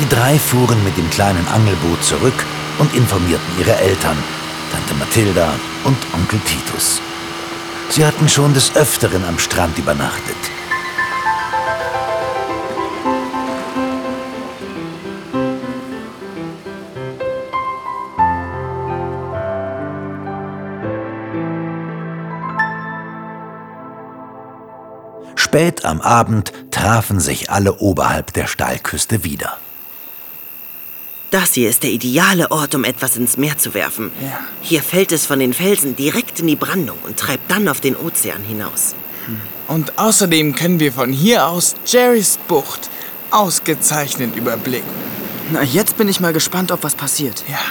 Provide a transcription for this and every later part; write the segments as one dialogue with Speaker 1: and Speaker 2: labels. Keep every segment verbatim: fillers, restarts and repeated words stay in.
Speaker 1: Die drei fuhren mit dem kleinen Angelboot zurück und informierten ihre Eltern, Tante Mathilda und Onkel Titus. Sie hatten schon des Öfteren am Strand übernachtet. Spät am Abend trafen sich alle oberhalb der Steilküste wieder.
Speaker 2: Das hier ist der ideale Ort, um etwas ins Meer zu werfen.
Speaker 3: Ja.
Speaker 2: Hier fällt es von den Felsen direkt in die Brandung und treibt dann auf den Ozean hinaus.
Speaker 3: Und außerdem können wir von hier aus Jerrys Bucht ausgezeichnet überblicken.
Speaker 4: Na, jetzt bin ich mal gespannt, ob was passiert.
Speaker 3: Ja.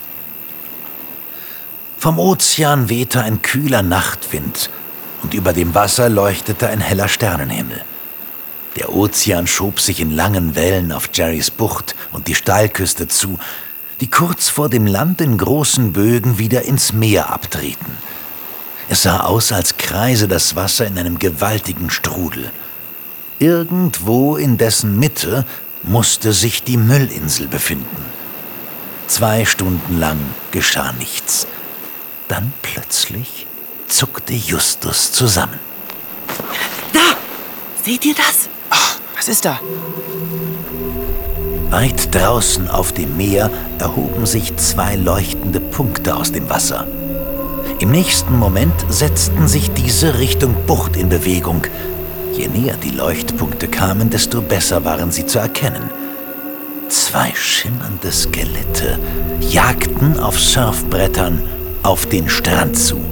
Speaker 1: Vom Ozean wehte ein kühler Nachtwind und über dem Wasser leuchtete ein heller Sternenhimmel. Der Ozean schob sich in langen Wellen auf Jerrys Bucht und die Steilküste zu, die kurz vor dem Land in großen Bögen wieder ins Meer abtreten. Es sah aus, als kreise das Wasser in einem gewaltigen Strudel. Irgendwo in dessen Mitte musste sich die Müllinsel befinden. Zwei Stunden lang geschah nichts. Dann plötzlich zuckte Justus zusammen.
Speaker 2: Da! Seht ihr das?
Speaker 4: Ach, was ist da?
Speaker 1: Weit draußen auf dem Meer erhoben sich zwei leuchtende Punkte aus dem Wasser. Im nächsten Moment setzten sich diese Richtung Bucht in Bewegung. Je näher die Leuchtpunkte kamen, desto besser waren sie zu erkennen. Zwei schimmernde Skelette jagten auf Surfbrettern auf den Strand zu.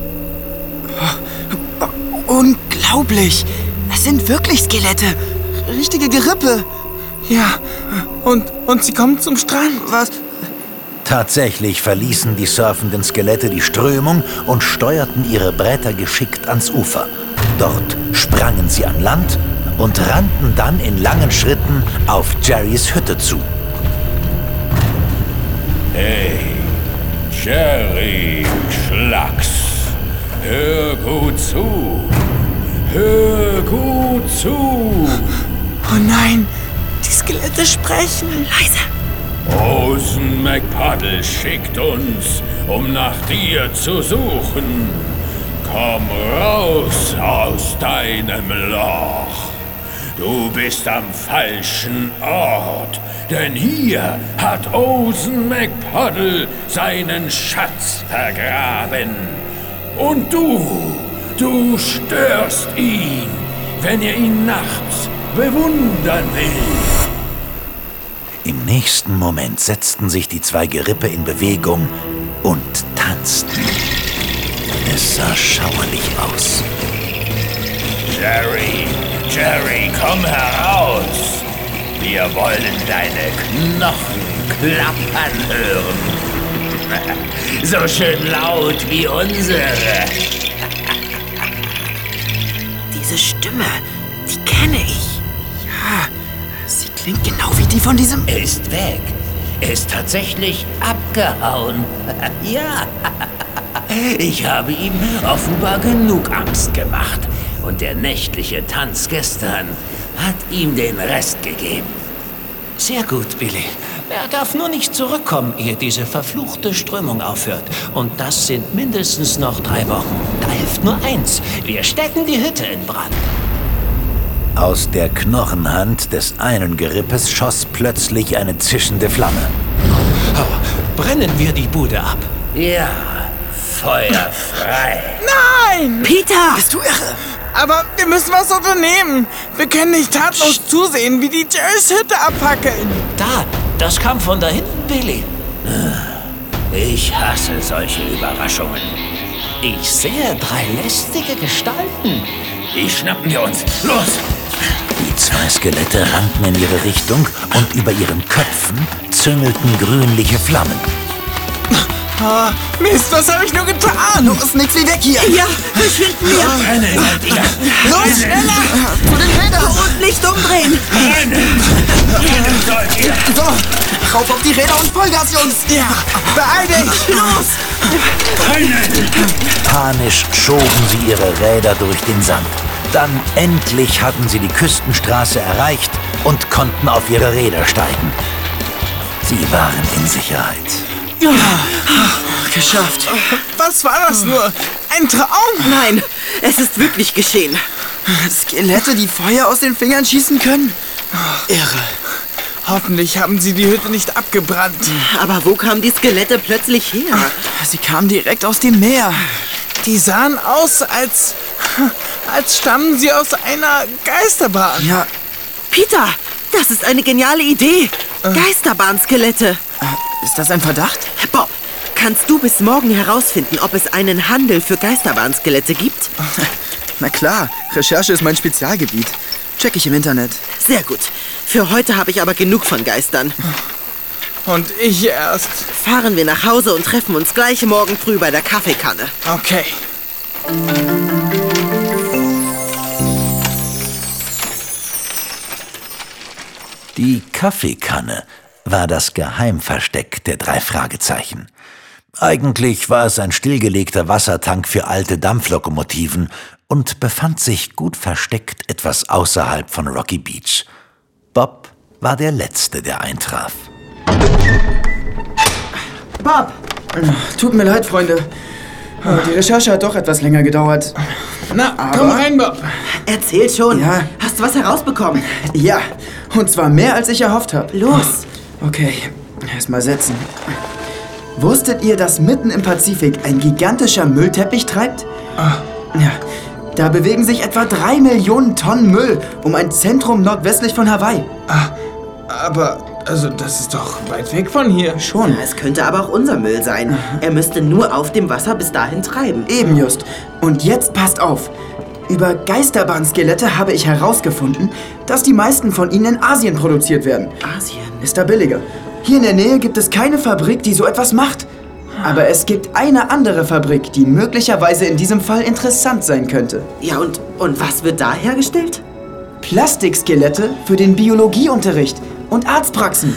Speaker 4: Unglaublich! Das sind wirklich Skelette. Richtige Gerippe.
Speaker 3: Ja, und, und sie kommen zum Strand.
Speaker 4: Was?
Speaker 1: Tatsächlich verließen die surfenden Skelette die Strömung und steuerten ihre Bretter geschickt ans Ufer. Dort sprangen sie an Land und rannten dann in langen Schritten auf Jerrys Hütte zu.
Speaker 5: Hey, Jerry Schlacks, hör gut zu. Hör gut zu!
Speaker 3: Oh nein, die Skelette sprechen.
Speaker 2: Leise!
Speaker 5: Osen McPuddle schickt uns, um nach dir zu suchen. Komm raus aus deinem Loch. Du bist am falschen Ort, denn hier hat Osen McPuddle seinen Schatz vergraben. Und du... Du störst ihn, wenn er ihn nachts bewundern will.
Speaker 1: Im nächsten Moment setzten sich die zwei Gerippe in Bewegung und tanzten. Es sah schauerlich aus.
Speaker 5: Jerry, Jerry, komm heraus. Wir wollen deine Knochen klappern hören. So schön laut wie unsere.
Speaker 2: Diese Stimme, die kenne ich.
Speaker 4: Ja, sie klingt genau wie die von diesem...
Speaker 6: Er ist weg. Er ist tatsächlich abgehauen. Ja. Ich habe ihm offenbar genug Angst gemacht. Und der nächtliche Tanz gestern hat ihm den Rest gegeben.
Speaker 7: Sehr gut, Billy. Er darf nur nicht zurückkommen, ehe diese verfluchte Strömung aufhört. Und das sind mindestens noch drei Wochen. Da hilft nur eins. Wir stecken die Hütte in Brand.
Speaker 1: Aus der Knochenhand des einen Gerippes schoss plötzlich eine zischende Flamme.
Speaker 7: Oh, brennen wir die Bude ab.
Speaker 6: Ja, Feuer frei.
Speaker 3: Nein!
Speaker 2: Peter!
Speaker 4: Bist du irre?
Speaker 3: Aber wir müssen was unternehmen. Wir können nicht tatenlos zusehen, wie die Jerrys Hütte abfackeln.
Speaker 7: Da, das kam von da hinten, Billy.
Speaker 6: Ich hasse solche Überraschungen.
Speaker 7: Ich sehe drei lästige Gestalten.
Speaker 5: Die schnappen wir uns. Los!
Speaker 1: Die zwei Skelette rannten in ihre Richtung und über ihren Köpfen züngelten grünliche Flammen.
Speaker 3: Oh, Mist, was habe ich nur getan?
Speaker 4: Los, ist nichts wie weg hier.
Speaker 2: Ja, verschwinden wir!
Speaker 5: Rennen, ihr!
Speaker 3: Los, schneller!
Speaker 4: Zu den Rädern.
Speaker 2: Und nicht umdrehen!
Speaker 5: Rennen! Rennen sollt ihr!
Speaker 4: So, rauf auf die Räder und Vollgas, Jungs.
Speaker 3: Ja, beeil dich!
Speaker 2: Los!
Speaker 5: Rennen!
Speaker 1: Panisch schoben sie ihre Räder durch den Sand. Dann endlich hatten sie die Küstenstraße erreicht und konnten auf ihre Räder steigen. Sie waren in Sicherheit.
Speaker 4: Ja, geschafft.
Speaker 3: Was war das nur? Ein Traum?
Speaker 2: Nein, es ist wirklich geschehen.
Speaker 4: Skelette, die Feuer aus den Fingern schießen können? Irre.
Speaker 3: Hoffentlich haben sie die Hütte nicht abgebrannt.
Speaker 2: Aber wo kamen die Skelette plötzlich her?
Speaker 4: Sie kamen direkt aus dem Meer.
Speaker 3: Die sahen aus, als, als stammen sie aus einer Geisterbahn.
Speaker 4: Ja,
Speaker 2: Peter, das ist eine geniale Idee. Geisterbahnskelette.
Speaker 4: ist das ein Verdacht?
Speaker 2: Bob, kannst du bis morgen herausfinden, ob es einen Handel für Geisterbahnskelette gibt?
Speaker 4: Na klar, Recherche ist mein Spezialgebiet. Check ich im Internet.
Speaker 2: Sehr gut. Für heute habe ich aber genug von Geistern.
Speaker 3: Und ich erst.
Speaker 2: Fahren wir nach Hause und treffen uns gleich morgen früh bei der Kaffeekanne.
Speaker 3: Okay.
Speaker 1: Die Kaffeekanne war das Geheimversteck der drei Fragezeichen. Eigentlich war es ein stillgelegter Wassertank für alte Dampflokomotiven und befand sich gut versteckt etwas außerhalb von Rocky Beach. Bob war der Letzte, der eintraf.
Speaker 4: Bob! Tut mir leid, Freunde. Die Recherche hat doch etwas länger gedauert.
Speaker 3: Na,
Speaker 4: Aber-
Speaker 3: komm rein, Bob.
Speaker 2: Erzähl schon.
Speaker 4: Ja.
Speaker 2: Hast du was herausbekommen?
Speaker 4: Ja, und zwar mehr, als ich erhofft habe.
Speaker 2: Los.
Speaker 4: Okay, erstmal setzen. Wusstet ihr, dass mitten im Pazifik ein gigantischer Müllteppich treibt? Ja, da bewegen sich etwa drei Millionen Tonnen Müll um ein Zentrum nordwestlich von Hawaii.
Speaker 3: Aber, also, das ist doch weit weg von hier.
Speaker 4: Schon.
Speaker 2: Es könnte aber auch unser Müll sein. Er müsste nur auf dem Wasser bis dahin treiben.
Speaker 4: Eben just. Und jetzt passt auf. Über Geisterbahnskelette habe ich herausgefunden, dass die meisten von ihnen in Asien produziert werden.
Speaker 2: Asien.
Speaker 4: Ist da billiger. Hier in der Nähe gibt es keine Fabrik, die so etwas macht. Aber es gibt eine andere Fabrik, die möglicherweise in diesem Fall interessant sein könnte.
Speaker 2: Ja, und, und was wird da hergestellt?
Speaker 4: Plastikskelette für den Biologieunterricht und Arztpraxen.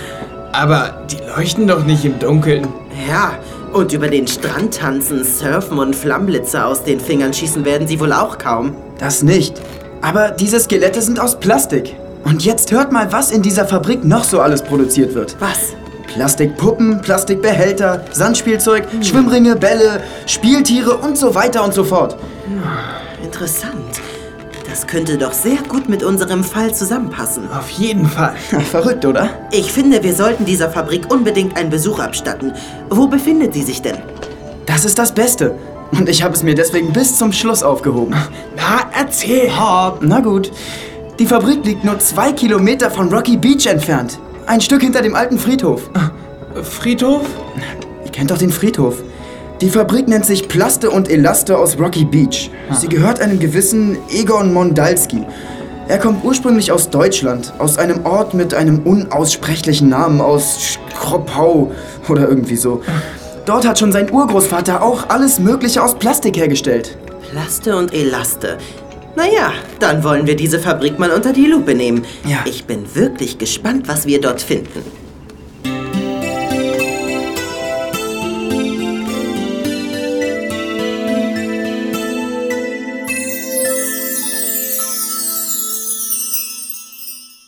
Speaker 3: Aber die leuchten doch nicht im Dunkeln.
Speaker 2: Ja, und über den Strand tanzen, surfen und Flammblitze aus den Fingern schießen werden sie wohl auch kaum.
Speaker 4: Das nicht. Aber diese Skelette sind aus Plastik. Und jetzt hört mal, was in dieser Fabrik noch so alles produziert wird.
Speaker 2: Was?
Speaker 4: Plastikpuppen, Plastikbehälter, Sandspielzeug, Schwimmringe, Bälle, Spieltiere und so weiter und so fort.
Speaker 2: Interessant. Das könnte doch sehr gut mit unserem Fall zusammenpassen.
Speaker 3: Auf jeden Fall.
Speaker 4: Verrückt, oder?
Speaker 2: Ich finde, wir sollten dieser Fabrik unbedingt einen Besuch abstatten. Wo befindet sie sich denn?
Speaker 4: Das ist das Beste. Und ich habe es mir deswegen bis zum Schluss aufgehoben.
Speaker 3: Na, erzähl.
Speaker 4: Hopp, na gut. Die Fabrik liegt nur zwei Kilometer von Rocky Beach entfernt. Ein Stück hinter dem alten Friedhof.
Speaker 3: Friedhof?
Speaker 4: Ihr kennt doch den Friedhof. Die Fabrik nennt sich Plaste und Elaste aus Rocky Beach. Sie gehört einem gewissen Egon Mondalski. Er kommt ursprünglich aus Deutschland, aus einem Ort mit einem unaussprechlichen Namen, aus Skropau oder irgendwie so. Dort hat schon sein Urgroßvater auch alles Mögliche aus Plastik hergestellt.
Speaker 2: Plaste und Elaste. Naja, dann wollen wir diese Fabrik mal unter die Lupe nehmen.
Speaker 4: Ja.
Speaker 2: Ich bin wirklich gespannt, was wir dort finden.